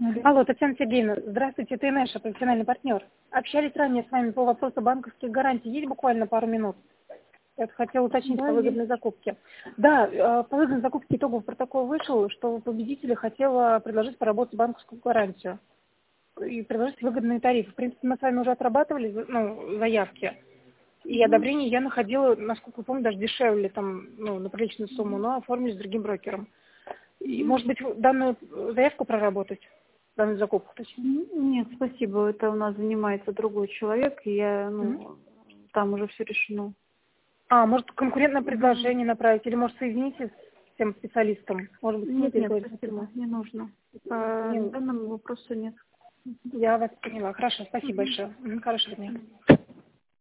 Алло, Татьяна Сергеевна, здравствуйте, это Инеша, профессиональный партнер. Общались ранее с вами по вопросу банковских гарантий. Есть буквально пару минут? Я хотела уточнить Да, по есть. выгодной закупке. Да, по выгодной закупке итоговый протокол вышел, что победителю хотела предложить поработать банковскую гарантию и предложить выгодные тарифы. В принципе, мы с вами уже отрабатывали заявки. И Мгм. одобрение я находила, насколько помню, даже дешевле, там, на приличную сумму, но оформились с другим брокером. И, Мгм. может быть, данную заявку проработать, данную закупку, точнее. Нет, спасибо. Это у нас занимается другой человек, и я, Мгм. там уже все решено. Может, конкурентное Мгм. предложение направить, или, может, соедините с тем специалистом, может быть, с ним Нет, переговорить спасибо, напрямую. не нужно. По Не, данному вопросу нет. я вас поняла. Хорошо, спасибо Мгм. большое. Хорошего дня.